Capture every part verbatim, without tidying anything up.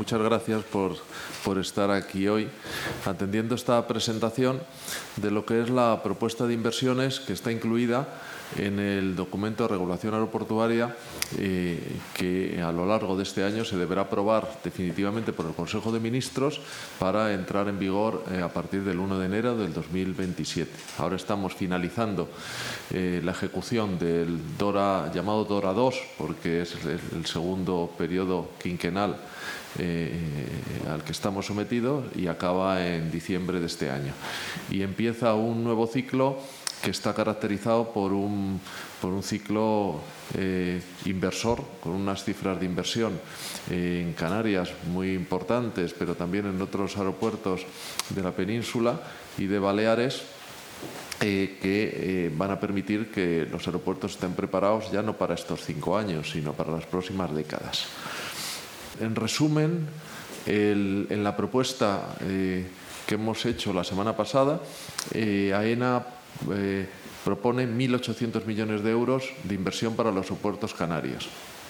muchas gracias por, por estar aquí hoy atendiendo esta presentación de lo que es la propuesta de inversiones que está incluida en el documento de regulación aeroportuaria eh, que a lo largo de este año se deberá aprobar definitivamente por el Consejo de Ministros para entrar en vigor eh, a partir del uno de enero del dos mil veintisiete. Ahora estamos finalizando eh, la ejecución del DORA llamado DORA dos, porque es el, el segundo periodo quinquenal Eh, al que estamos sometidos y acaba en diciembre de este año. Y empieza un nuevo ciclo que está caracterizado por un, por un ciclo eh, inversor, con unas cifras de inversión eh, en Canarias muy importantes, pero también en otros aeropuertos de la península y de Baleares, Eh, que eh, van a permitir que los aeropuertos estén preparados ya no para estos cinco años, sino para las próximas décadas. En resumen, el, en la propuesta eh, que hemos hecho la semana pasada, eh, AENA eh, propone mil ochocientos millones de euros de inversión para los aeropuertos canarios,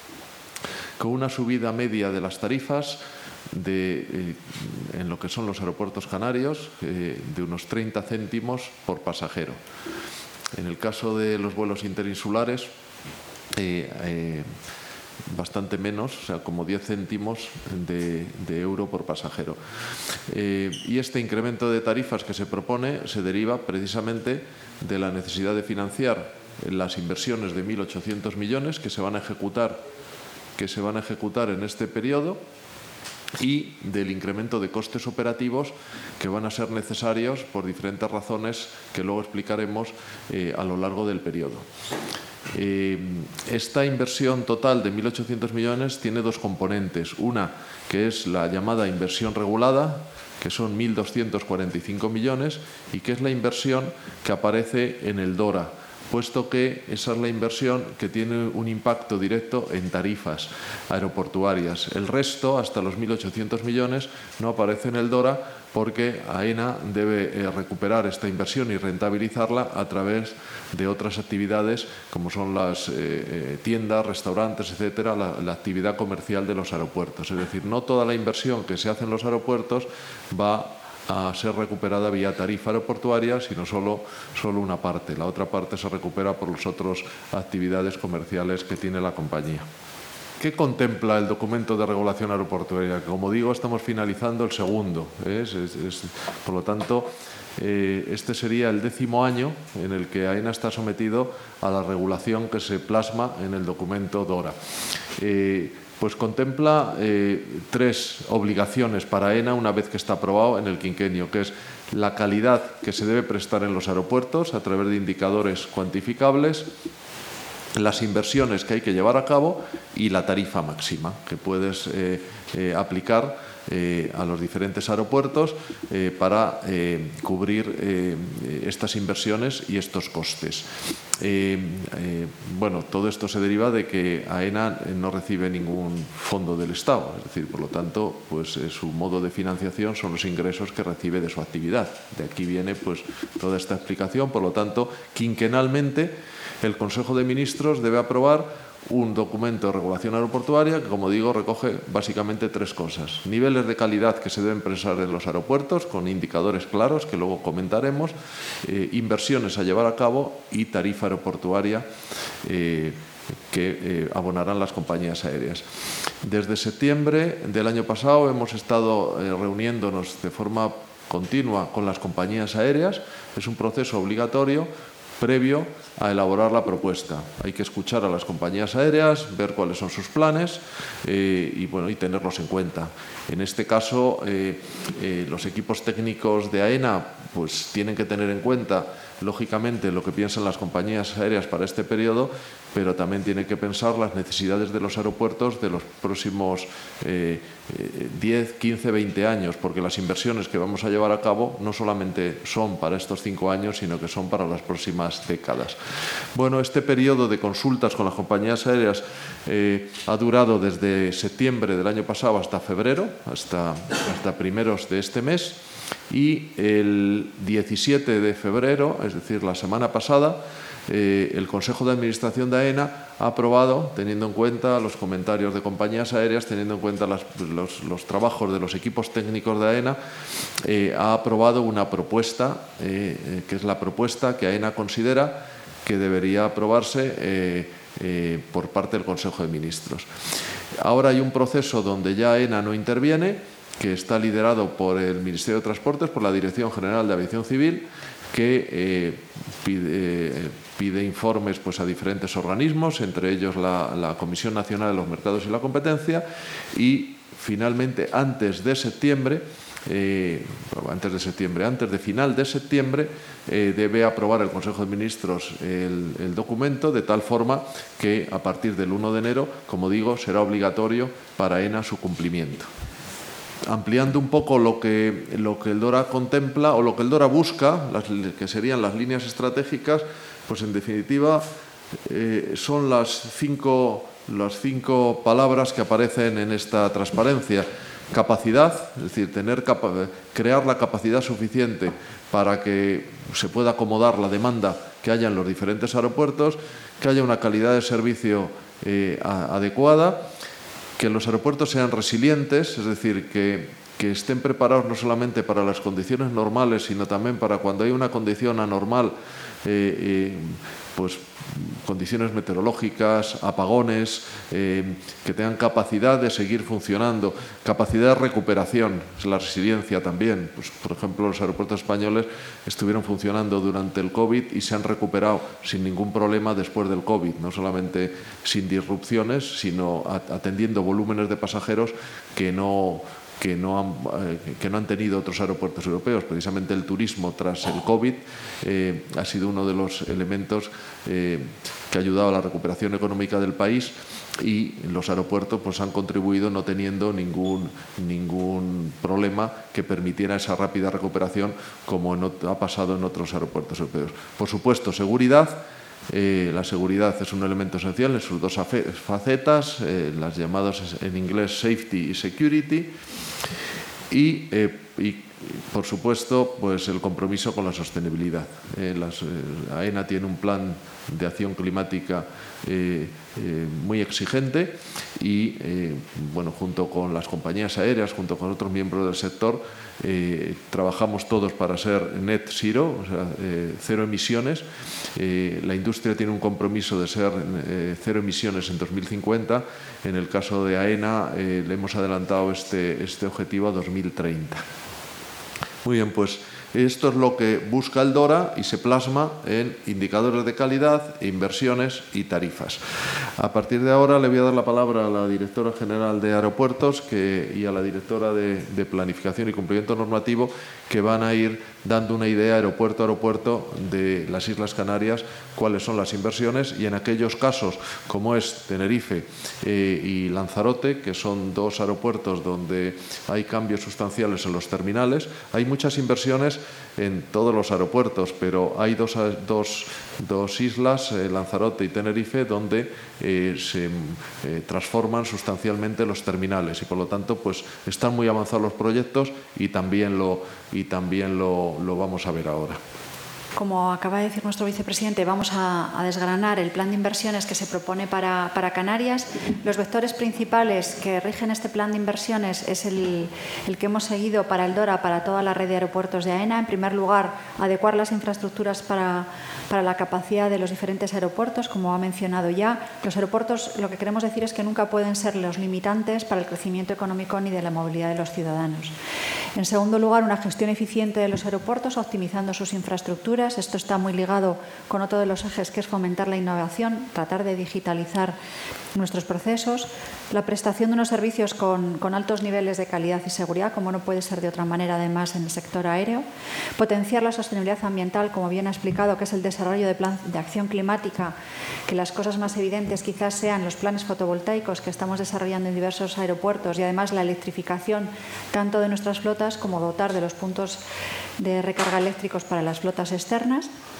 con una subida media de las tarifas de, eh, en lo que son los aeropuertos canarios eh, de unos treinta céntimos por pasajero. En el caso de los vuelos interinsulares, eh, eh, bastante menos, o sea, como diez céntimos de, de euro por pasajero. Eh, y este incremento de tarifas que se propone se deriva precisamente de la necesidad de financiar las inversiones de mil ochocientos millones que se van a ejecutar, que se van a ejecutar en este periodo, y del incremento de costes operativos que van a ser necesarios por diferentes razones que luego explicaremos eh, a lo largo del periodo. Eh, esta inversión total de mil ochocientos millones tiene dos componentes. Una, que es la llamada inversión regulada, que son mil doscientos cuarenta y cinco millones, y que es la inversión que aparece en el DORA, puesto que esa es la inversión que tiene un impacto directo en tarifas aeroportuarias. El resto, hasta los mil ochocientos millones, no aparece en el DORA porque AENA debe eh, recuperar esta inversión y rentabilizarla a través de otras actividades como son las eh, eh, tiendas, restaurantes, etcétera, la, la actividad comercial de los aeropuertos. Es decir, no toda la inversión que se hace en los aeropuertos va a ser recuperada vía tarifa aeroportuaria, sino solo, solo una parte. La otra parte se recupera por las otras actividades comerciales que tiene la compañía. ¿Qué contempla el documento de regulación aeroportuaria? Que, como digo, estamos finalizando el segundo. ¿eh? Es, es, es, por lo tanto, eh, este sería el décimo año en el que AENA está sometido a la regulación que se plasma en el documento DORA. Eh, Pues contempla eh, tres obligaciones para AENA una vez que está aprobado en el quinquenio, que es la calidad que se debe prestar en los aeropuertos a través de indicadores cuantificables, las inversiones que hay que llevar a cabo y la tarifa máxima que puedes eh, eh, aplicar Eh, a los diferentes aeropuertos eh, para eh, cubrir eh, estas inversiones y estos costes. Eh, eh, bueno, todo esto se deriva de que AENA no recibe ningún fondo del Estado, es decir, por lo tanto, pues eh, su modo de financiación son los ingresos que recibe de su actividad. De aquí viene pues toda esta explicación. Por lo tanto, quinquenalmente el Consejo de Ministros debe aprobar un documento de regulación aeroportuaria que, como digo, recoge básicamente tres cosas. Niveles de calidad que se deben prestar en los aeropuertos con indicadores claros que luego comentaremos, eh, inversiones a llevar a cabo y tarifa aeroportuaria eh, que eh, abonarán las compañías aéreas. Desde septiembre del año pasado hemos estado eh, reuniéndonos de forma continua con las compañías aéreas. Es un proceso obligatorio previo a elaborar la propuesta. Hay que escuchar a las compañías aéreas, ver cuáles son sus planes eh, y, bueno, y tenerlos en cuenta. En este caso, eh, eh, los equipos técnicos de AENA pues, tienen que tener en cuenta, lógicamente, lo que piensan las compañías aéreas para este periodo, pero también tiene que pensar las necesidades de los aeropuertos de los próximos eh, eh, diez, quince, veinte años, porque las inversiones que vamos a llevar a cabo no solamente son para estos cinco años, sino que son para las próximas décadas. Bueno, este periodo de consultas con las compañías aéreas eh, ha durado desde septiembre del año pasado hasta febrero, hasta, hasta primeros de este mes, y el diecisiete de febrero, es decir, la semana pasada, eh, el Consejo de Administración de AENA ha aprobado, teniendo en cuenta los comentarios de compañías aéreas, teniendo en cuenta las, los, los trabajos de los equipos técnicos de AENA, eh, ha aprobado una propuesta, eh, que es la propuesta que AENA considera que debería aprobarse eh, eh, por parte del Consejo de Ministros. Ahora hay un proceso donde ya AENA no interviene, que está liderado por el Ministerio de Transportes, por la Dirección General de Aviación Civil, que eh, pide, eh, pide informes pues, a diferentes organismos, entre ellos la, la Comisión Nacional de los Mercados y la Competencia, y finalmente antes de septiembre, eh, antes de septiembre, antes de final de septiembre, eh, debe aprobar el Consejo de Ministros el, el documento, de tal forma que a partir del uno de enero, como digo, será obligatorio para AENA su cumplimiento. Ampliando un poco lo que, lo que el DORA contempla o lo que el DORA busca, las, que serían las líneas estratégicas, pues en definitiva eh, son las cinco, las cinco palabras que aparecen en esta transparencia. Capacidad, es decir, tener capa- crear la capacidad suficiente para que se pueda acomodar la demanda que haya en los diferentes aeropuertos, que haya una calidad de servicio eh, a, adecuada, que los aeropuertos sean resilientes, es decir, que, que estén preparados no solamente para las condiciones normales, sino también para cuando hay una condición anormal, eh, eh, pues condiciones meteorológicas, apagones, eh, que tengan capacidad de seguir funcionando, capacidad de recuperación, la resiliencia también. Pues, por ejemplo, los aeropuertos españoles estuvieron funcionando durante el COVID y se han recuperado sin ningún problema después del COVID, no solamente sin disrupciones, sino atendiendo volúmenes de pasajeros que no... Que no, han, eh, que no han tenido otros aeropuertos europeos. Precisamente el turismo tras el COVID eh, ha sido uno de los elementos eh, que ha ayudado a la recuperación económica del país, y los aeropuertos pues, han contribuido no teniendo ningún, ningún problema que permitiera esa rápida recuperación como en, ha pasado en otros aeropuertos europeos. Por supuesto, seguridad. Eh, la seguridad es un elemento esencial en sus dos facetas, eh, las llamadas en inglés safety y security, y, eh, y por supuesto pues el compromiso con la sostenibilidad. Eh, las, eh, AENA tiene un plan de acción climática eh, eh, muy exigente y eh, bueno, junto con las compañías aéreas, junto con otros miembros del sector, eh, trabajamos todos para ser net zero, o sea, eh, cero emisiones. Eh, la industria tiene un compromiso de ser eh, cero emisiones en dos mil cincuenta. En el caso de AENA eh, le hemos adelantado este, este objetivo a dos mil treinta. Muy bien, pues esto es lo que busca el DORA y se plasma en indicadores de calidad, inversiones y tarifas. A partir de ahora le voy a dar la palabra a la directora general de Aeropuertos que, y a la directora de, de Planificación y Cumplimiento Normativo, que van a ir dando una idea aeropuerto a aeropuerto de las Islas Canarias, cuáles son las inversiones, y en aquellos casos como es Tenerife eh, y Lanzarote, que son dos aeropuertos donde hay cambios sustanciales en los terminales. Hay muchas inversiones en todos los aeropuertos, pero hay dos, dos, dos islas, eh, Lanzarote y Tenerife, donde eh, se eh, transforman sustancialmente los terminales y por lo tanto pues están muy avanzados los proyectos y también lo, y también lo, lo vamos a ver ahora. Como acaba de decir nuestro vicepresidente, vamos a, a desgranar el plan de inversiones que se propone para, para Canarias. Los vectores principales que rigen este plan de inversiones es el, el que hemos seguido para el DORA, para toda la red de aeropuertos de AENA. En primer lugar, adecuar las infraestructuras para, para la capacidad de los diferentes aeropuertos, como ha mencionado ya. Los aeropuertos, lo que queremos decir es que nunca pueden ser los limitantes para el crecimiento económico ni de la movilidad de los ciudadanos. En segundo lugar, una gestión eficiente de los aeropuertos, optimizando sus infraestructuras. Esto está muy ligado con otro de los ejes, que es fomentar la innovación, tratar de digitalizar nuestros procesos, la prestación de unos servicios con, con altos niveles de calidad y seguridad, como no puede ser de otra manera además en el sector aéreo, potenciar la sostenibilidad ambiental, como bien ha explicado, que es el desarrollo de plan de acción climática, que las cosas más evidentes quizás sean los planes fotovoltaicos que estamos desarrollando en diversos aeropuertos y además la electrificación tanto de nuestras flotas como dotar de los puntos de recarga eléctricos para las flotas externas.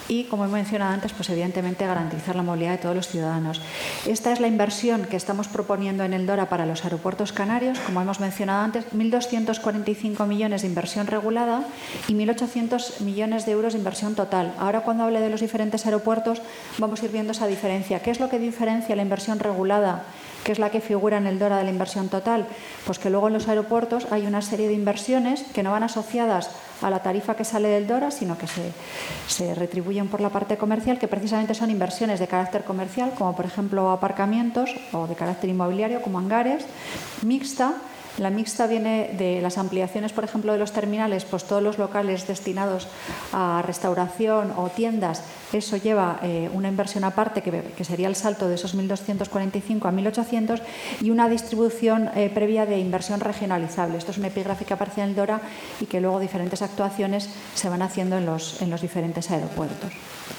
y, como he mencionado antes, pues evidentemente garantizar la movilidad de todos los ciudadanos. Esta es la inversión que estamos proponiendo en el DORA para los aeropuertos canarios, como hemos mencionado antes, mil doscientos cuarenta y cinco millones de inversión regulada y mil ochocientos millones de euros de inversión total. Ahora, cuando hable de los diferentes aeropuertos, vamos a ir viendo esa diferencia. ¿Qué es lo que diferencia la inversión regulada, que es la que figura en el DORA de la inversión total? Pues que luego en los aeropuertos hay una serie de inversiones que no van asociadas a la tarifa que sale del DORA, sino que se, se retribuyen por la parte comercial, que precisamente son inversiones de carácter comercial, como por ejemplo aparcamientos, o de carácter inmobiliario, como hangares, mixta. La mixta viene de las ampliaciones, por ejemplo, de los terminales, pues todos los locales destinados a restauración o tiendas, eso lleva eh, una inversión aparte, que, que sería el salto de esos mil doscientos cuarenta y cinco a mil ochocientos, y una distribución eh, previa de inversión regionalizable. Esto es un epígrafe que aparece en el DORA y que luego diferentes actuaciones se van haciendo en los, en los diferentes aeropuertos.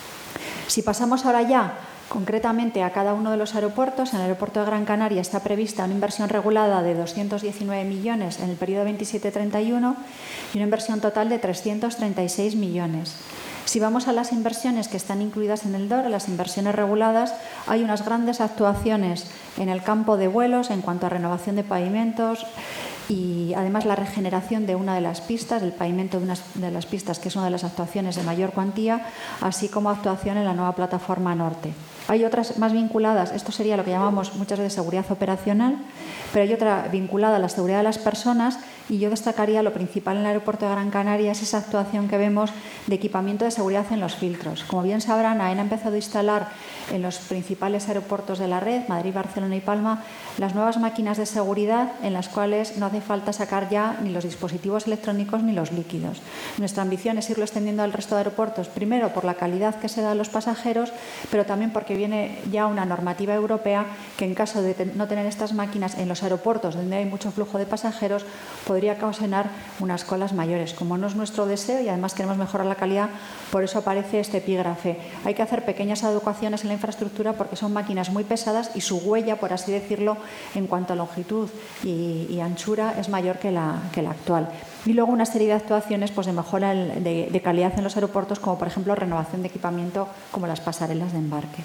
Si pasamos ahora ya concretamente a cada uno de los aeropuertos, en el aeropuerto de Gran Canaria está prevista una inversión regulada de doscientos diecinueve millones en el periodo veintisiete treinta y uno y una inversión total de trescientos treinta y seis millones. Si vamos a las inversiones que están incluidas en el DORA, las inversiones reguladas, hay unas grandes actuaciones en el campo de vuelos en cuanto a renovación de pavimentos y además la regeneración de una de las pistas, el pavimento de una de las pistas, que es una de las actuaciones de mayor cuantía, así como actuación en la nueva plataforma norte. Hay otras más vinculadas, esto sería lo que llamamos muchas veces seguridad operacional, pero hay otra vinculada a la seguridad de las personas, y yo destacaría lo principal en el aeropuerto de Gran Canaria es esa actuación que vemos de equipamiento de seguridad en los filtros. Como bien sabrán, AENA ha empezado a instalar en los principales aeropuertos de la red, Madrid, Barcelona y Palma, las nuevas máquinas de seguridad en las cuales no hace falta sacar ya ni los dispositivos electrónicos ni los líquidos. Nuestra ambición es irlo extendiendo al resto de aeropuertos, primero por la calidad que se da a los pasajeros, pero también porque viene ya una normativa europea que, en caso de no tener estas máquinas en los aeropuertos donde hay mucho flujo de pasajeros, podría ocasionar unas colas mayores. Como no es nuestro deseo y además queremos mejorar la calidad, por eso aparece este epígrafe. Hay que hacer pequeñas adecuaciones en la infraestructura porque son máquinas muy pesadas y su huella, por así decirlo, en cuanto a longitud y, y anchura es mayor que la, que la actual. Y luego una serie de actuaciones pues, de mejora de, de calidad en los aeropuertos, como por ejemplo renovación de equipamiento como las pasarelas de embarque.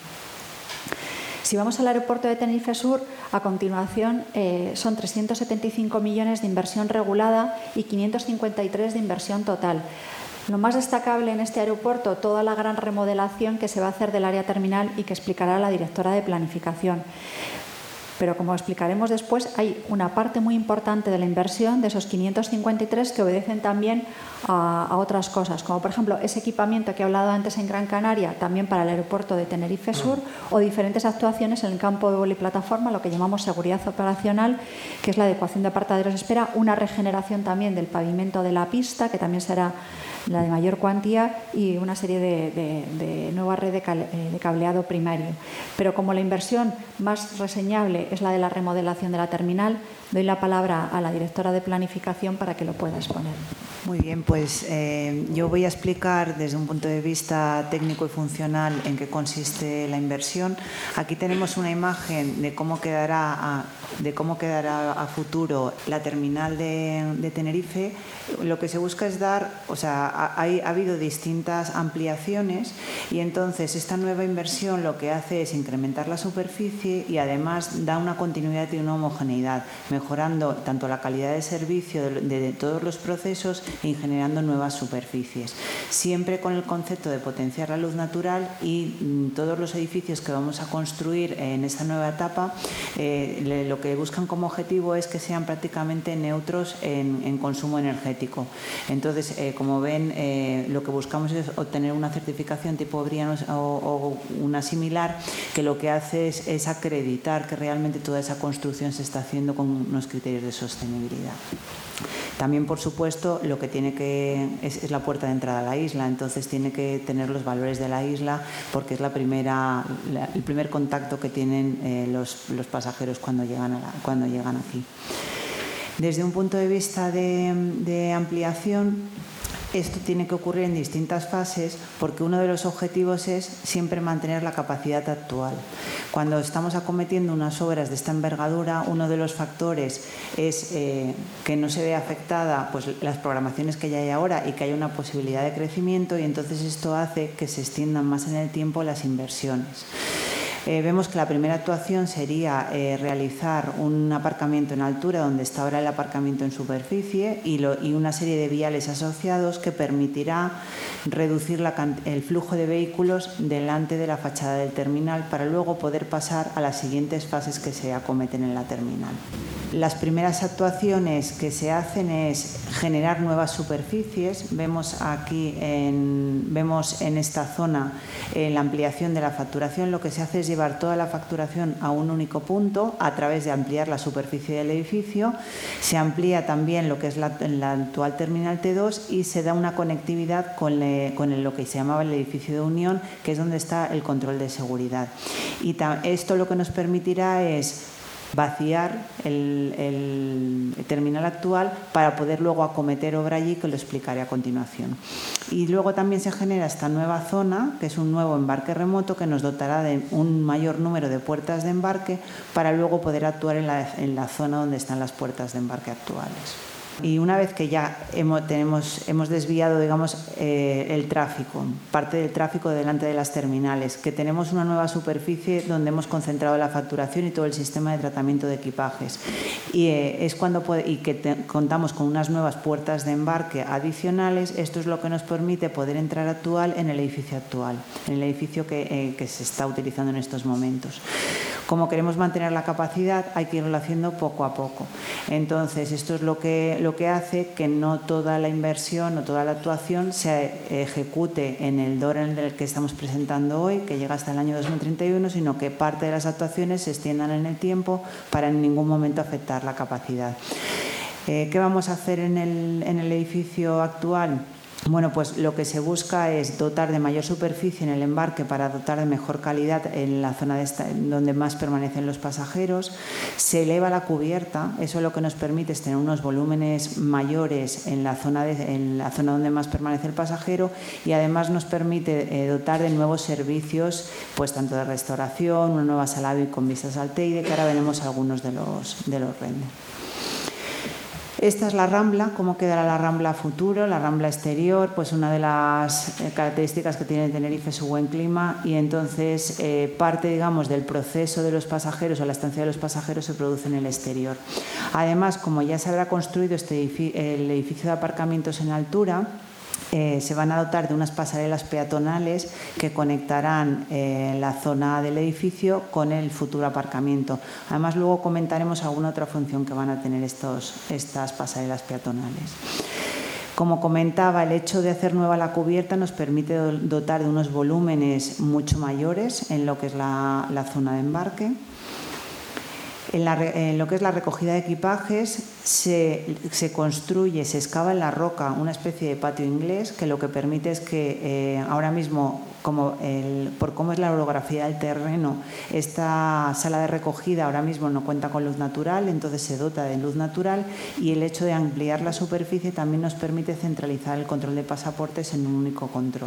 Si vamos al aeropuerto de Tenerife Sur, a continuación eh, son trescientos setenta y cinco millones de inversión regulada y quinientos cincuenta y tres de inversión total. Lo más destacable en este aeropuerto, toda la gran remodelación que se va a hacer del área terminal y que explicará la directora de planificación. Pero, como explicaremos después, hay una parte muy importante de la inversión, de esos quinientos cincuenta y tres, que obedecen también a, a otras cosas, como por ejemplo ese equipamiento que he hablado antes en Gran Canaria, también para el aeropuerto de Tenerife Sur, o diferentes actuaciones en el campo de vuelo y plataforma, lo que llamamos seguridad operacional, que es la adecuación de apartaderos de espera, una regeneración también del pavimento de la pista, que también será la de mayor cuantía, y una serie de, de, de nueva red de, cal, de cableado primario. Pero como la inversión más reseñable es la de la remodelación de la terminal, doy la palabra a la directora de planificación para que lo pueda exponer. Muy bien, pues eh, yo voy a explicar desde un punto de vista técnico y funcional en qué consiste la inversión. Aquí tenemos una imagen de cómo quedará a, de cómo quedará a futuro la terminal de, de Tenerife. Lo que se busca es dar, o sea, ha, ha habido distintas ampliaciones y entonces esta nueva inversión lo que hace es incrementar la superficie y además da una continuidad y una homogeneidad, mejorando tanto la calidad de servicio de, de, de todos los procesos y generando nuevas superficies. Siempre con el concepto de potenciar la luz natural y mm, todos los edificios que vamos a construir en esta nueva etapa, eh, le, lo que buscan como objetivo es que sean prácticamente neutros en, en consumo energético. Entonces, eh, como ven, eh, lo que buscamos es obtener una certificación tipo BREEAM o, o una similar, que lo que hace es, es acreditar que realmente toda esa construcción se está haciendo con unos criterios de sostenibilidad. También, por supuesto, lo que tiene que es, es la puerta de entrada a la isla, entonces tiene que tener los valores de la isla porque es la primera, la, el primer contacto que tienen eh, los, los pasajeros cuando llegan, a la, cuando llegan aquí. Desde un punto de vista de, de ampliación, Esto tiene que ocurrir en distintas fases porque uno de los objetivos es siempre mantener la capacidad actual. Cuando estamos acometiendo unas obras de esta envergadura, uno de los factores es eh, que no se vea afectada pues, las programaciones que ya hay ahora y que haya una posibilidad de crecimiento, y entonces esto hace que se extiendan más en el tiempo las inversiones. Eh, vemos que la primera actuación sería eh, realizar un aparcamiento en altura donde está ahora el aparcamiento en superficie y, lo, y una serie de viales asociados que permitirá reducir la, el flujo de vehículos delante de la fachada del terminal para luego poder pasar a las siguientes fases que se acometen en la terminal. Las primeras actuaciones que se hacen es generar nuevas superficies. Vemos aquí en, vemos en esta zona eh, la ampliación de la facturación. Lo que se hace es llevar toda la facturación a un único punto a través de ampliar la superficie del edificio. Se amplía también lo que es la, la actual terminal T dos y se da una conectividad con, le, con el, lo que se llamaba el edificio de unión, que es donde está el control de seguridad. Y esto lo que nos permitirá es vaciar el, el terminal actual para poder luego acometer obra allí, que lo explicaré a continuación. Y luego también se genera esta nueva zona, que es un nuevo embarque remoto que nos dotará de un mayor número de puertas de embarque para luego poder actuar en la, en la zona donde están las puertas de embarque actuales. Y una vez que ya hemos, tenemos, hemos desviado, digamos, eh, el tráfico, parte del tráfico delante de las terminales, que tenemos una nueva superficie donde hemos concentrado la facturación y todo el sistema de tratamiento de equipajes, y, eh, es cuando puede, y que te, contamos con unas nuevas puertas de embarque adicionales, esto es lo que nos permite poder entrar actual en el edificio actual, en el edificio que, eh, que se está utilizando en estos momentos. Como queremos mantener la capacidad, hay que irlo haciendo poco a poco. Entonces, esto es lo que, lo que hace que no toda la inversión o toda la actuación se ejecute en el D O R en el que estamos presentando hoy, que llega hasta el año dos mil treinta y uno, sino que parte de las actuaciones se extiendan en el tiempo para en ningún momento afectar la capacidad. Eh, ¿Qué vamos a hacer en el, en el edificio actual? Bueno, pues lo que se busca es dotar de mayor superficie en el embarque para dotar de mejor calidad en la zona de esta, donde más permanecen los pasajeros. Se eleva la cubierta, eso lo que nos permite es tener unos volúmenes mayores en la zona, de, en la zona donde más permanece el pasajero, y además nos permite eh, dotar de nuevos servicios, pues tanto de restauración, una nueva sala V I P con vistas al Teide, que ahora veremos algunos de los, de los renders. Esta es la Rambla. ¿Cómo quedará la Rambla a futuro? La Rambla exterior, pues una de las características que tiene Tenerife es su buen clima, y entonces eh, parte, digamos, del proceso de los pasajeros o la estancia de los pasajeros se produce en el exterior. Además, como ya se habrá construido este edificio, el edificio de aparcamientos en altura, Eh, se van a dotar de unas pasarelas peatonales que conectarán eh, la zona del edificio con el futuro aparcamiento. Además, luego comentaremos alguna otra función que van a tener estos, estas pasarelas peatonales. Como comentaba, el hecho de hacer nueva la cubierta nos permite dotar de unos volúmenes mucho mayores en lo que es la, la zona de embarque. En, la, en lo que es la recogida de equipajes se, se construye, se excava en la roca una especie de patio inglés que lo que permite es que eh, ahora mismo, como el, por cómo es la orografía del terreno, esta sala de recogida ahora mismo no cuenta con luz natural, entonces se dota de luz natural, y el hecho de ampliar la superficie también nos permite centralizar el control de pasaportes en un único control.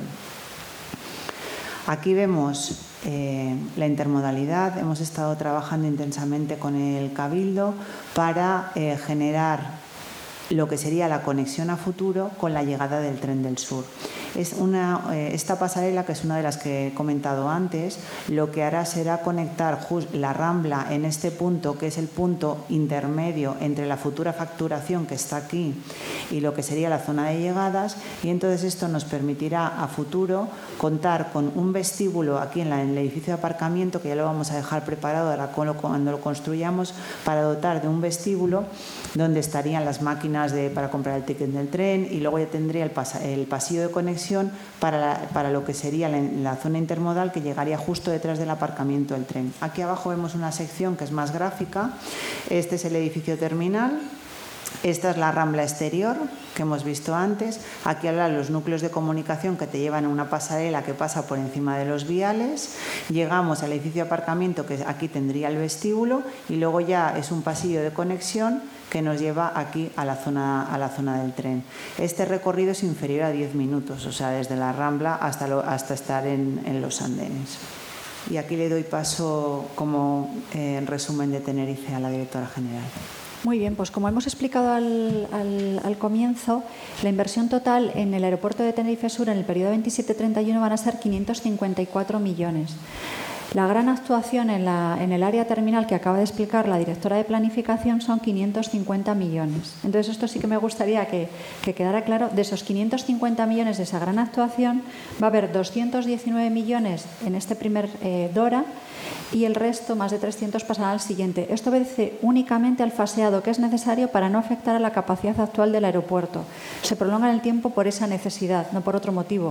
Aquí vemos eh, la intermodalidad. Hemos estado trabajando intensamente con el Cabildo para eh, generar lo que sería la conexión a futuro con la llegada del Tren del Sur. Es una, eh, esta pasarela, que es una de las que he comentado antes, lo que hará será conectar la Rambla en este punto, que es el punto intermedio entre la futura facturación que está aquí y lo que sería la zona de llegadas, y entonces esto nos permitirá a futuro contar con un vestíbulo aquí en, la, en el edificio de aparcamiento, que ya lo vamos a dejar preparado ahora cuando lo construyamos, para dotar de un vestíbulo donde estarían las máquinas de, para comprar el ticket del tren, y luego ya tendría el, pas, el pasillo de conexión para, la, para lo que sería la, la zona intermodal, que llegaría justo detrás del aparcamiento del tren. Aquí abajo vemos una sección que es más gráfica. Este es el edificio terminal. Esta es la rambla exterior que hemos visto antes. Aquí hablan los núcleos de comunicación que te llevan a una pasarela que pasa por encima de los viales. Llegamos al edificio de aparcamiento, que aquí tendría el vestíbulo, y luego ya es un pasillo de conexión que nos lleva aquí a la zona, a la zona del tren. Este recorrido es inferior a diez minutos, o sea, desde la rambla hasta, lo, hasta estar en, en los andenes. Y aquí le doy paso como eh, resumen de Tenerife a la directora general. Muy bien, pues como hemos explicado al, al, al comienzo, la inversión total en el aeropuerto de Tenerife Sur en el periodo veintisiete treinta y uno van a ser quinientos cincuenta y cuatro millones. La gran actuación en, la, en el área terminal que acaba de explicar la directora de planificación son quinientos cincuenta millones. Entonces, esto sí que me gustaría que, que quedara claro. De esos quinientos cincuenta millones de esa gran actuación, va a haber doscientos diecinueve millones en este primer eh, DORA, y el resto, más de trescientos, pasará al siguiente. Esto obedece únicamente al faseado que es necesario para no afectar a la capacidad actual del aeropuerto. Se prolonga en el tiempo por esa necesidad, no por otro motivo.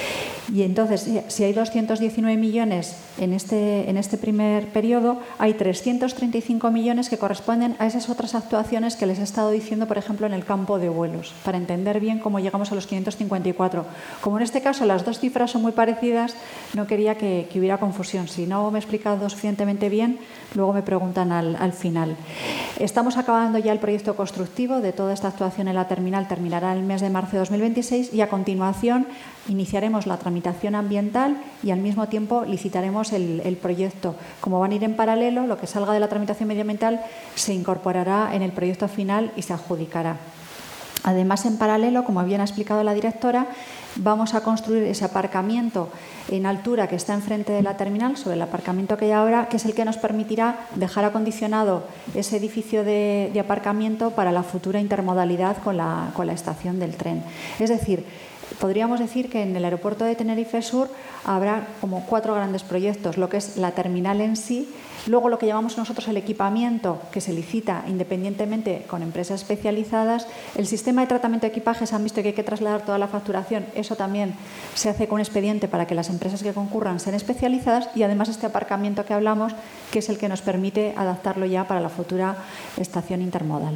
Y entonces, si hay doscientos diecinueve millones en este, en este primer periodo, hay trescientos treinta y cinco millones que corresponden a esas otras actuaciones que les he estado diciendo, por ejemplo, en el campo de vuelos, para entender bien cómo llegamos a los quinientos cincuenta y cuatro. Como en este caso las dos cifras son muy parecidas, no quería que, que hubiera confusión. Si no me he explicado suficientemente bien, luego me preguntan al, al final. Estamos acabando ya el proyecto constructivo de toda esta actuación en la terminal, terminará el mes de marzo de dos mil veintiséis, y a continuación iniciaremos la tramitación ambiental y al mismo tiempo licitaremos el, el proyecto. Como van a ir en paralelo, lo que salga de la tramitación medioambiental se incorporará en el proyecto final y se adjudicará. Además, en paralelo, como bien ha explicado la directora, vamos a construir ese aparcamiento en altura que está enfrente de la terminal, sobre el aparcamiento que hay ahora, que es el que nos permitirá dejar acondicionado ese edificio de, de aparcamiento para la futura intermodalidad con la, con la estación del tren. Es decir, podríamos decir que en el aeropuerto de Tenerife Sur habrá como cuatro grandes proyectos, lo que es la terminal en sí, luego lo que llamamos nosotros el equipamiento, que se licita independientemente con empresas especializadas, el sistema de tratamiento de equipajes, han visto que hay que trasladar toda la facturación, eso también se hace con un expediente para que las empresas que concurran sean especializadas, y además este aparcamiento que hablamos, que es el que nos permite adaptarlo ya para la futura estación intermodal.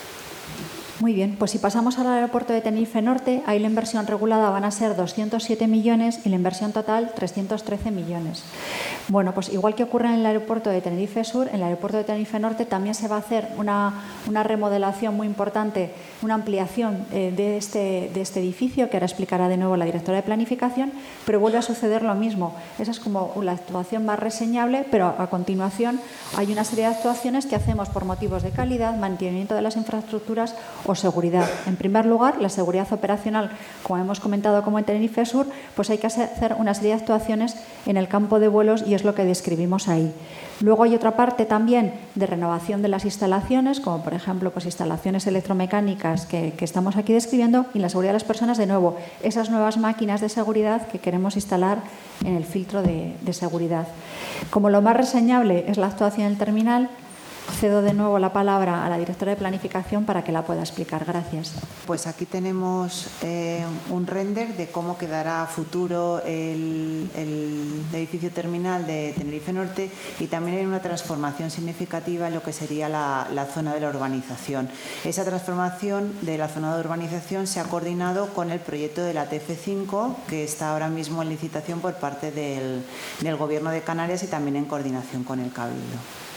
Muy bien, pues si pasamos al aeropuerto de Tenerife Norte, ahí la inversión regulada van a ser doscientos siete millones y la inversión total trescientos trece millones. Bueno, pues igual que ocurre en el aeropuerto de Tenerife Sur, en el aeropuerto de Tenerife Norte también se va a hacer una, una remodelación muy importante, una ampliación eh, de, este, de este edificio, que ahora explicará de nuevo la directora de planificación, pero vuelve a suceder lo mismo. Esa es como la actuación más reseñable, pero a continuación hay una serie de actuaciones que hacemos por motivos de calidad, mantenimiento de las infraestructuras o seguridad. En primer lugar, la seguridad operacional, como hemos comentado, como en Tenerife Sur, pues hay que hacer una serie de actuaciones en el campo de vuelos y es lo que describimos ahí. Luego hay otra parte también de renovación de las instalaciones, como por ejemplo pues instalaciones electromecánicas que, que estamos aquí describiendo, y la seguridad de las personas, de nuevo, esas nuevas máquinas de seguridad que queremos instalar en el filtro de, de seguridad. Como lo más reseñable es la actuación en el terminal, cedo de nuevo la palabra a la directora de planificación para que la pueda explicar. Gracias. Pues aquí tenemos eh, un render de cómo quedará a futuro el, el edificio terminal de Tenerife Norte, y también hay una transformación significativa en lo que sería la, la zona de la urbanización. Esa transformación de la zona de urbanización se ha coordinado con el proyecto de la T F cinco, que está ahora mismo en licitación por parte del, del Gobierno de Canarias y también en coordinación con el Cabildo.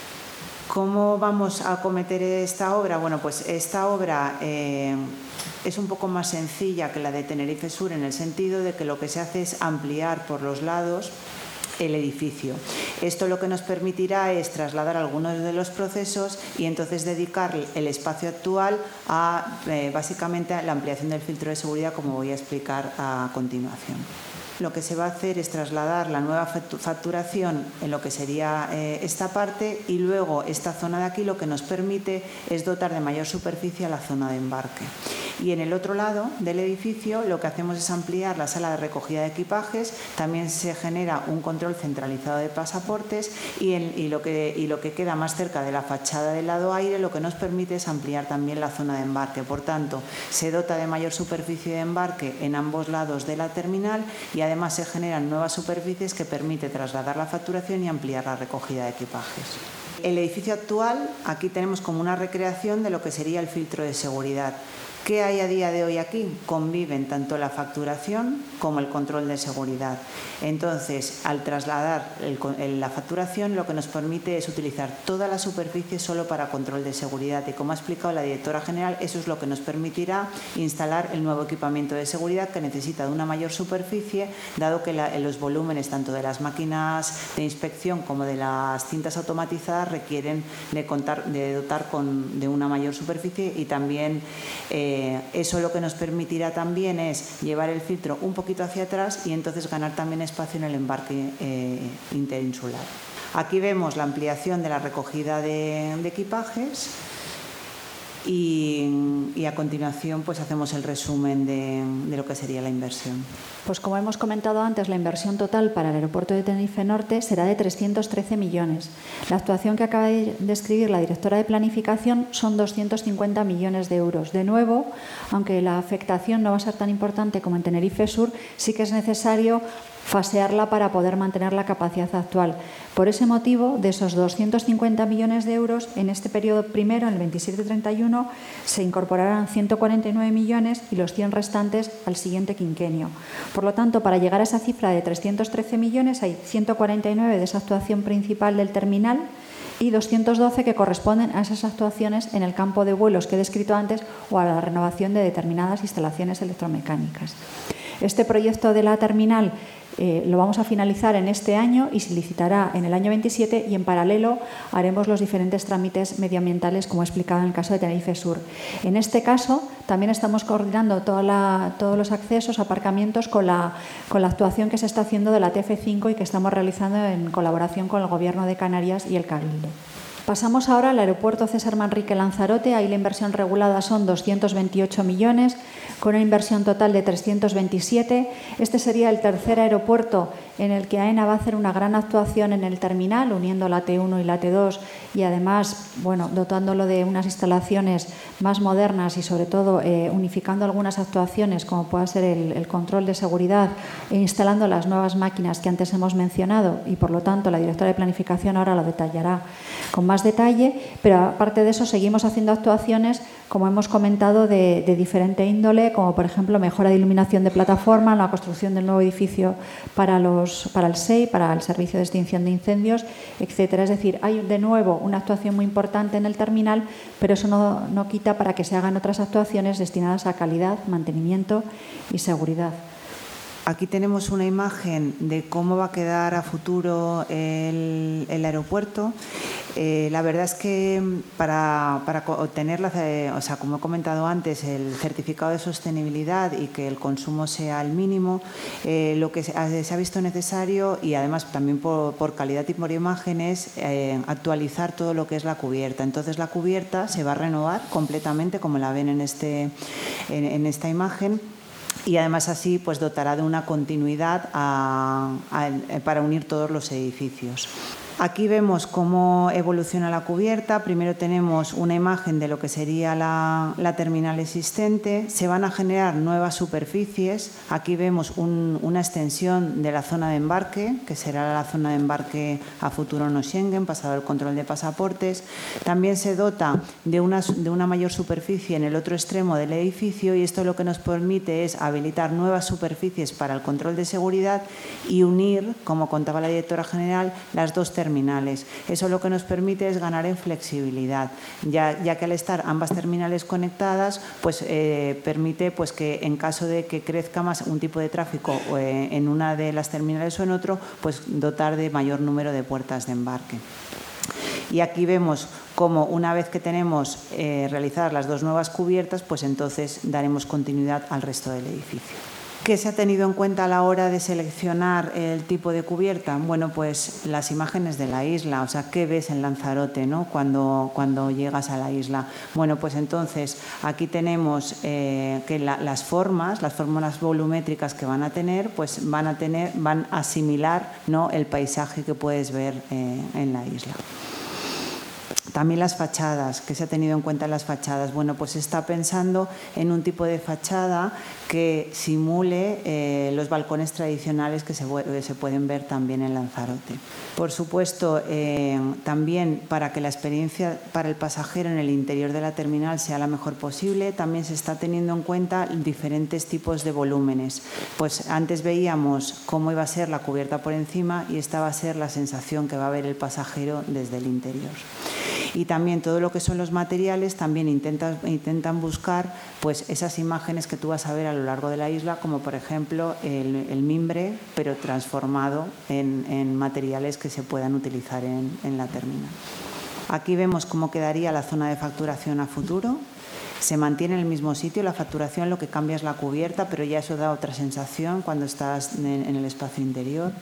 ¿Cómo vamos a acometer esta obra? Bueno, pues esta obra eh, es un poco más sencilla que la de Tenerife Sur, en el sentido de que lo que se hace es ampliar por los lados el edificio. Esto lo que nos permitirá es trasladar algunos de los procesos y entonces dedicar el espacio actual a eh, básicamente a la ampliación del filtro de seguridad, como voy a explicar a continuación. Lo que se va a hacer es trasladar la nueva facturación en lo que sería eh, esta parte, y luego esta zona de aquí lo que nos permite es dotar de mayor superficie a la zona de embarque. Y en el otro lado del edificio lo que hacemos es ampliar la sala de recogida de equipajes, también se genera un control centralizado de pasaportes y, en, y, lo que, y lo que queda más cerca de la fachada del lado aire lo que nos permite es ampliar también la zona de embarque. Por tanto, se dota de mayor superficie de embarque en ambos lados de la terminal, y además se generan nuevas superficies que permite trasladar la facturación y ampliar la recogida de equipajes. el edificio actual, aquí tenemos como una recreación de lo que sería el filtro de seguridad. ¿Qué hay a día de hoy aquí? Conviven tanto la facturación como el control de seguridad. Entonces, al trasladar el, el, la facturación, lo que nos permite es utilizar toda la superficie solo para control de seguridad. Y como ha explicado la directora general, eso es lo que nos permitirá instalar el nuevo equipamiento de seguridad que necesita de una mayor superficie, dado que la, los volúmenes tanto de las máquinas de inspección como de las cintas automatizadas requieren de, contar, de dotar con, de una mayor superficie y también eh, eso lo que nos permitirá también es llevar el filtro un poquito hacia atrás y entonces ganar también espacio en el embarque eh, interinsular. Aquí vemos la ampliación de la recogida de, de equipajes y, y a continuación pues hacemos el resumen de, de lo que sería la inversión. Pues como hemos comentado antes, la inversión total para el aeropuerto de Tenerife Norte será de trescientos trece millones. La actuación que acaba de describir la directora de Planificación son doscientos cincuenta millones de euros. De nuevo, aunque la afectación no va a ser tan importante como en Tenerife Sur, sí que es necesario fasearla para poder mantener la capacidad actual. Por ese motivo, de esos doscientos cincuenta millones de euros, en este periodo primero, en el veintisiete treinta y uno, se incorporarán ciento cuarenta y nueve millones y los cien restantes al siguiente quinquenio. Por lo tanto, para llegar a esa cifra de trescientos trece millones, hay ciento cuarenta y nueve de esa actuación principal del terminal y doscientos doce que corresponden a esas actuaciones en el campo de vuelos que he descrito antes o a la renovación de determinadas instalaciones electromecánicas. Este proyecto de la terminal eh, lo vamos a finalizar en este año y se licitará en el año veintisiete y en paralelo haremos los diferentes trámites medioambientales como he explicado en el caso de Tenerife Sur. En este caso también estamos coordinando toda la, todos los accesos, aparcamientos con la, con la actuación que se está haciendo de la T F cinco y que estamos realizando en colaboración con el Gobierno de Canarias y el Cabildo. Pasamos ahora al aeropuerto César Manrique Lanzarote. Ahí la inversión regulada son doscientos veintiocho millones, con una inversión total de trescientos veintisiete. Este sería el tercer aeropuerto en el que AENA va a hacer una gran actuación en el terminal, uniendo la T uno y la T dos y además, bueno, dotándolo de unas instalaciones más modernas y sobre todo eh, unificando algunas actuaciones como pueda ser el, el control de seguridad e instalando las nuevas máquinas que antes hemos mencionado y por lo tanto la directora de Planificación ahora lo detallará con más detalle, pero aparte de eso seguimos haciendo actuaciones, como hemos comentado, de, de diferente índole, como por ejemplo mejora de iluminación de plataforma, la construcción del nuevo edificio para, los, para el S E I, para el Servicio de Extinción de Incendios, etcétera. Es decir, hay de nuevo una actuación muy importante en el terminal, pero eso no, no quita para que se hagan otras actuaciones destinadas a calidad, mantenimiento y seguridad. Aquí tenemos una imagen de cómo va a quedar a futuro el, el aeropuerto. Eh, la verdad es que para, para obtener, la, o sea, como he comentado antes, el certificado de sostenibilidad y que el consumo sea al mínimo, eh, lo que se ha, se ha visto necesario y además también por, por calidad y por imagen es eh, actualizar todo lo que es la cubierta. Entonces la cubierta se va a renovar completamente, como la ven en, este, en, en esta imagen. Y además así pues dotará de una continuidad a, a, para unir todos los edificios. Aquí vemos cómo evoluciona la cubierta. Primero tenemos una imagen de lo que sería la, la terminal existente. Se van a generar nuevas superficies. Aquí vemos un, una extensión de la zona de embarque, que será la zona de embarque a futuro no Schengen, pasado el control de pasaportes. También se dota de una, de una mayor superficie en el otro extremo del edificio y esto lo que nos permite es habilitar nuevas superficies para el control de seguridad y unir, como contaba la directora general, las dos terminales. terminales. Eso lo que nos permite es ganar en flexibilidad, ya, ya que al estar ambas terminales conectadas, pues eh, permite pues, que en caso de que crezca más un tipo de tráfico eh, en una de las terminales o en otro, pues dotar de mayor número de puertas de embarque. Y aquí vemos cómo una vez que tenemos eh, realizadas las dos nuevas cubiertas, pues entonces daremos continuidad al resto del edificio. ¿Qué se ha tenido en cuenta a la hora de seleccionar el tipo de cubierta? Bueno, pues las imágenes de la isla, o sea, ¿qué ves en Lanzarote, ¿no? cuando, cuando llegas a la isla? Bueno, pues entonces aquí tenemos eh, que la, las formas, las fórmulas volumétricas que van a tener, pues van a tener, van a asimilar, ¿no?, el paisaje que puedes ver eh, en la isla. También las fachadas, que se ha tenido en cuenta en las fachadas. Bueno, pues se está pensando en un tipo de fachada que simule eh, los balcones tradicionales que se, se pueden ver también en Lanzarote. Por supuesto, eh, también para que la experiencia para el pasajero en el interior de la terminal sea la mejor posible, también se está teniendo en cuenta diferentes tipos de volúmenes. Pues antes veíamos cómo iba a ser la cubierta por encima y esta va a ser la sensación que va a ver el pasajero desde el interior. Y también todo lo que son los materiales también intentan, intentan buscar pues, esas imágenes que tú vas a ver a lo largo de la isla, como por ejemplo el, el mimbre, pero transformado en, en materiales que se puedan utilizar en, en la terminal. Aquí vemos cómo quedaría la zona de facturación a futuro. Se mantiene en el mismo sitio, la facturación lo que cambia es la cubierta, pero ya eso da otra sensación cuando estás en, en el espacio interior.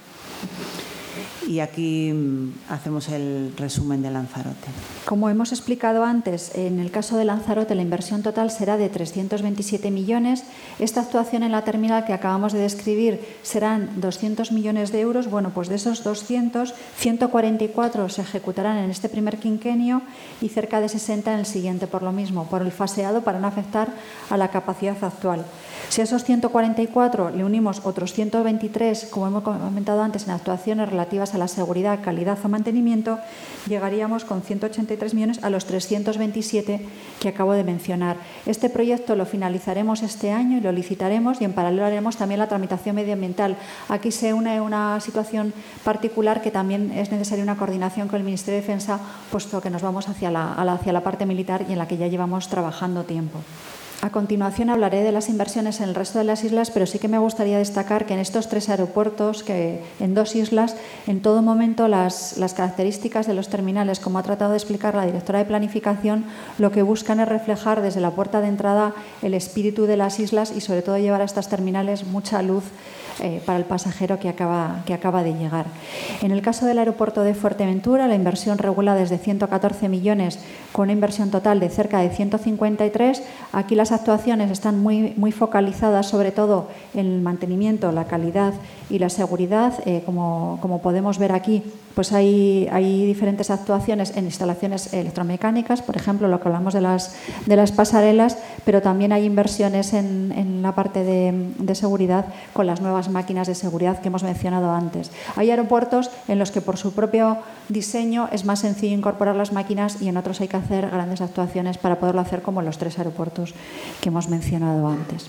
Y aquí hacemos el resumen de Lanzarote. Como hemos explicado antes, en el caso de Lanzarote la inversión total será de trescientos veintisiete millones. Esta actuación en la terminal que acabamos de describir serán doscientos millones de euros. Bueno, pues de esos doscientos, ciento cuarenta y cuatro se ejecutarán en este primer quinquenio y cerca de sesenta en el siguiente, por lo mismo, por el faseado para no afectar a la capacidad actual. Si a esos ciento cuarenta y cuatro le unimos otros ciento veintitrés, como hemos comentado antes, en actuaciones relativas a la seguridad, calidad o mantenimiento, llegaríamos con ciento ochenta y tres millones a los trescientos veintisiete que acabo de mencionar. Este proyecto lo finalizaremos este año y lo licitaremos y en paralelo haremos también la tramitación medioambiental. Aquí se une una situación particular que también es necesaria una coordinación con el Ministerio de Defensa, puesto que nos vamos hacia la, hacia la parte militar y en la que ya llevamos trabajando tiempo. A continuación hablaré de las inversiones en el resto de las islas, pero sí que me gustaría destacar que en estos tres aeropuertos, que en dos islas, en todo momento las, las características de los terminales, como ha tratado de explicar la directora de Planificación, lo que buscan es reflejar desde la puerta de entrada el espíritu de las islas y sobre todo llevar a estas terminales mucha luz Eh, para el pasajero que acaba, que acaba de llegar. En el caso del aeropuerto de Fuerteventura, la inversión regulada es de ciento catorce millones con una inversión total de cerca de ciento cincuenta y tres. Aquí las actuaciones están muy, muy focalizadas sobre todo en el mantenimiento, la calidad y la seguridad. Eh, como, como podemos ver aquí, pues hay, hay diferentes actuaciones en instalaciones electromecánicas, por ejemplo, lo que hablamos de las, de las pasarelas, pero también hay inversiones en, en la parte de, de seguridad con las nuevas máquinas de seguridad que hemos mencionado antes. Hay aeropuertos en los que por su propio diseño es más sencillo incorporar las máquinas y en otros hay que hacer grandes actuaciones para poderlo hacer, como en los tres aeropuertos que hemos mencionado antes.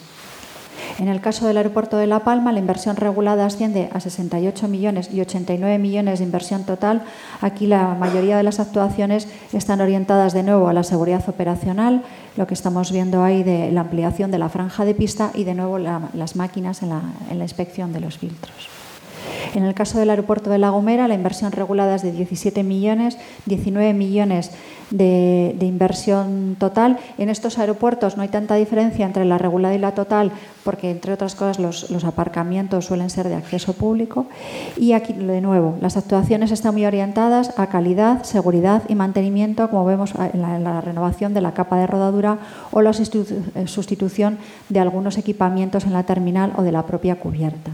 En el caso del aeropuerto de La Palma, la inversión regulada asciende a sesenta y ocho millones y ochenta y nueve millones de inversión total. Aquí la mayoría de las actuaciones están orientadas de nuevo a la seguridad operacional, lo que estamos viendo ahí de la ampliación de la franja de pista y de nuevo la, las máquinas en la, en la inspección de los filtros. En el caso del aeropuerto de La Gomera, la inversión regulada es de diecisiete millones, diecinueve millones de, de inversión total. En estos aeropuertos no hay tanta diferencia entre la regulada y la total, porque, entre otras cosas, los, los aparcamientos suelen ser de acceso público. Y aquí, de nuevo, las actuaciones están muy orientadas a calidad, seguridad y mantenimiento, como vemos en la, en la renovación de la capa de rodadura o la sustitución de algunos equipamientos en la terminal o de la propia cubierta.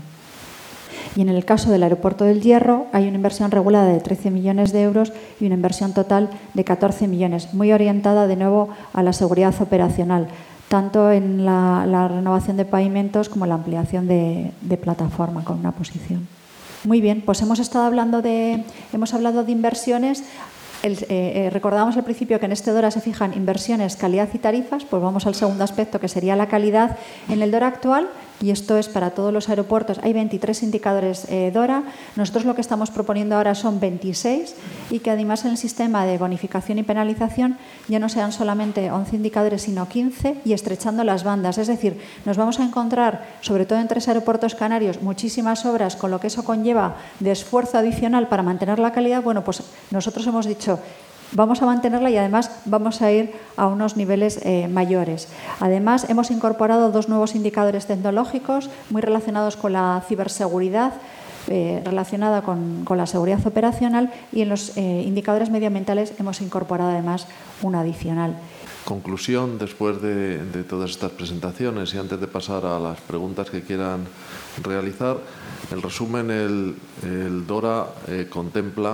Y en el caso del aeropuerto del Hierro hay una inversión regulada de trece millones de euros y una inversión total de catorce millones, muy orientada de nuevo a la seguridad operacional, tanto en la, la renovación de pavimentos como la ampliación de, de plataforma con una posición. Muy bien, pues hemos estado hablando de, hemos hablado de inversiones. El, eh, eh, recordábamos al principio que en este DORA se fijan inversiones, calidad y tarifas. Pues vamos al segundo aspecto, que sería la calidad. En el DORA actual, y esto es para todos los aeropuertos, hay veintitrés indicadores eh, DORA. Nosotros lo que estamos proponiendo ahora son veintiséis y que además en el sistema de bonificación y penalización ya no sean solamente once indicadores sino quince y estrechando las bandas. Es decir, nos vamos a encontrar, sobre todo en tres aeropuertos canarios, muchísimas obras con lo que eso conlleva de esfuerzo adicional para mantener la calidad. Bueno, pues nosotros hemos dicho, vamos a mantenerla y además vamos a ir a unos niveles eh, mayores. Además, hemos incorporado dos nuevos indicadores tecnológicos muy relacionados con la ciberseguridad, eh, relacionada con, con la seguridad operacional, y en los eh, indicadores medioambientales hemos incorporado además un adicional. Conclusión, después de, de todas estas presentaciones y antes de pasar a las preguntas que quieran realizar, en resumen, el, el DORA eh, contempla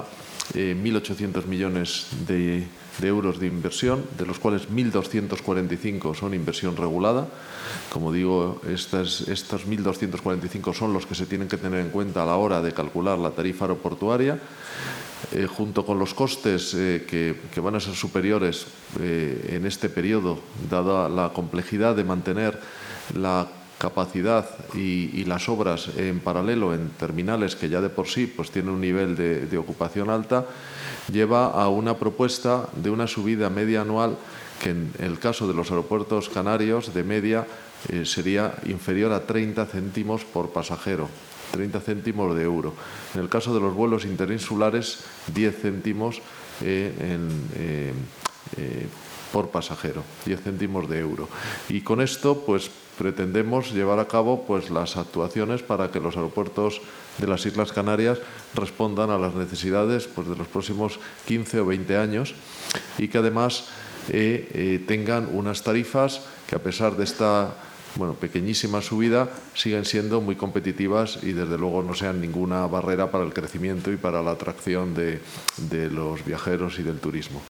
eh, mil ochocientos millones de, de euros de inversión, de los cuales mil doscientos cuarenta y cinco son inversión regulada. Como digo, estas, estos mil doscientos cuarenta y cinco son los que se tienen que tener en cuenta a la hora de calcular la tarifa aeroportuaria. Eh, junto con los costes eh, que, que van a ser superiores eh, en este periodo, dada la complejidad de mantener la capacidad y, y las obras en paralelo en terminales que ya de por sí pues, tienen un nivel de, de ocupación alta, lleva a una propuesta de una subida media anual que en el caso de los aeropuertos canarios de media eh, sería inferior a treinta céntimos por pasajero. treinta céntimos de euro. En el caso de los vuelos interinsulares, diez céntimos eh, en, eh, eh, por pasajero, diez céntimos de euro. Y con esto, pues, pretendemos llevar a cabo pues, las actuaciones para que los aeropuertos de las Islas Canarias respondan a las necesidades pues, de los próximos quince o veinte años y que además eh, eh, tengan unas tarifas que, a pesar de esta bueno, pequeñísima subida, siguen siendo muy competitivas y desde luego no sean ninguna barrera para el crecimiento y para la atracción de, de los viajeros y del turismo.